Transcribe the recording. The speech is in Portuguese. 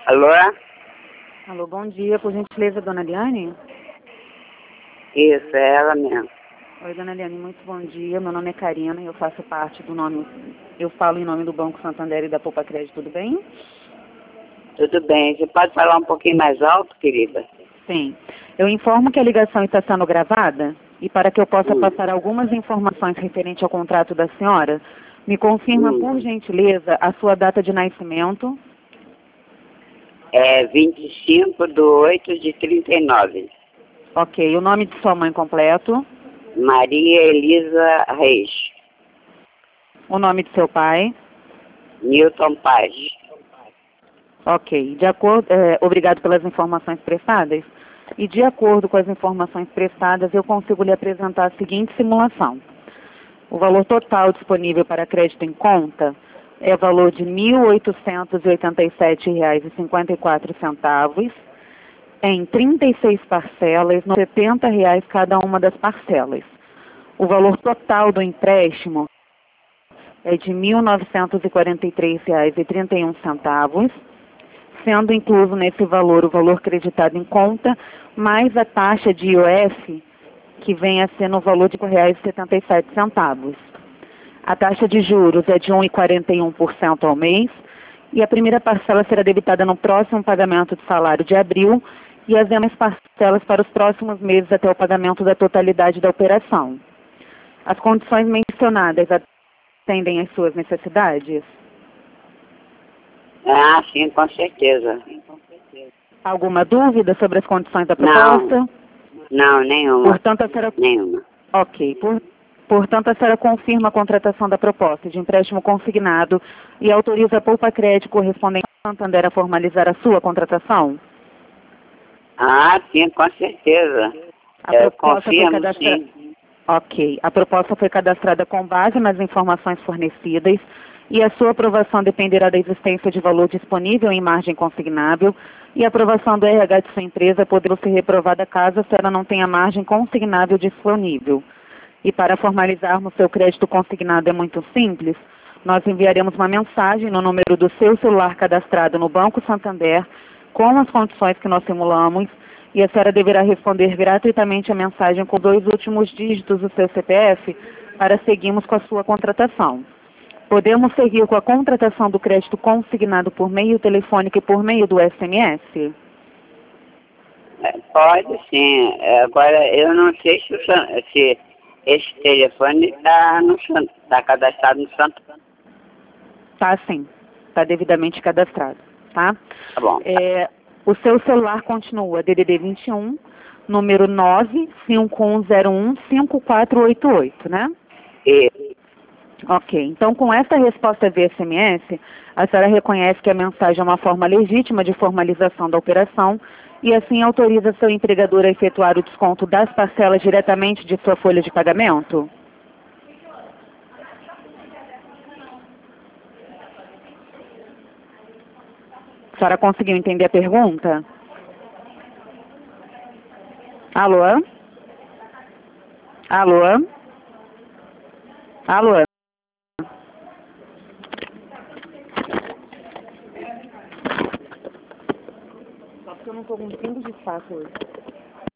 Alô? Alô, bom dia. Por gentileza, dona Eliane? Isso, é ela mesmo. Oi, dona Eliane, muito bom dia. Meu nome é Karina e eu faço parte do nome... Eu falo em nome do Banco Santander e da Poupa Crédito, tudo bem? Tudo bem. Você pode falar um pouquinho mais alto, querida? Sim. Eu informo que a ligação está sendo gravada e para que eu possa passar algumas informações referente ao contrato da senhora, me confirma, por gentileza, a sua data de nascimento. É 25/8/39. Ok. O nome de sua mãe completo. Maria Elisa Reis. O nome de seu pai. Newton Paz. Ok. Obrigado pelas informações prestadas. E de acordo com as informações prestadas, eu consigo lhe apresentar a seguinte simulação. O valor total disponível para crédito em conta é o valor de R$ 1.887,54 em 36 parcelas, R$ 70 cada uma das parcelas. O valor total do empréstimo é de R$ 1.943,31, sendo incluso nesse valor o valor creditado em conta, mais a taxa de IOF, que vem a ser no valor de R$ 5,77. A taxa de juros é de 1,41% ao mês, e a primeira parcela será debitada no próximo pagamento de salário de abril, e as demais parcelas para os próximos meses até o pagamento da totalidade da operação. As condições mencionadas atendem às suas necessidades? Ah, sim, com certeza. Alguma dúvida sobre as condições da proposta? Não, nenhuma. Portanto, a senhora... Nenhuma. Ok. Portanto, a senhora confirma a contratação da proposta de empréstimo consignado e autoriza a Poupa Crédito correspondente ao Santander a formalizar a sua contratação? Ah, sim, com certeza. A Eu proposta foi confirmo, cadastrada... sim. Ok. A proposta foi cadastrada com base nas informações fornecidas e a sua aprovação dependerá da existência de valor disponível em margem consignável e a aprovação do RH de sua empresa poderá ser reprovada caso a senhora não tenha margem consignável disponível. E para formalizarmos seu crédito consignado é muito simples. Nós enviaremos uma mensagem no número do seu celular cadastrado no Banco Santander com as condições que nós simulamos e a senhora deverá responder gratuitamente a mensagem com 2 últimos dígitos do seu CPF para seguirmos com a sua contratação. Podemos seguir com a contratação do crédito consignado por meio telefônico e por meio do SMS? Pode, sim. Agora, eu não sei se esse telefone está cadastrado no Santo. Tá, sim. Está devidamente cadastrado, tá? Tá bom. O seu celular continua DDD 21, número 951015488, né? E, Ok. Então, com esta resposta via SMS, a senhora reconhece que a mensagem é uma forma legítima de formalização da operação e assim autoriza seu empregador a efetuar o desconto das parcelas diretamente de sua folha de pagamento? A senhora conseguiu entender a pergunta? Alô? Alô? Alô? Só porque eu não estou com pingo de saco hoje.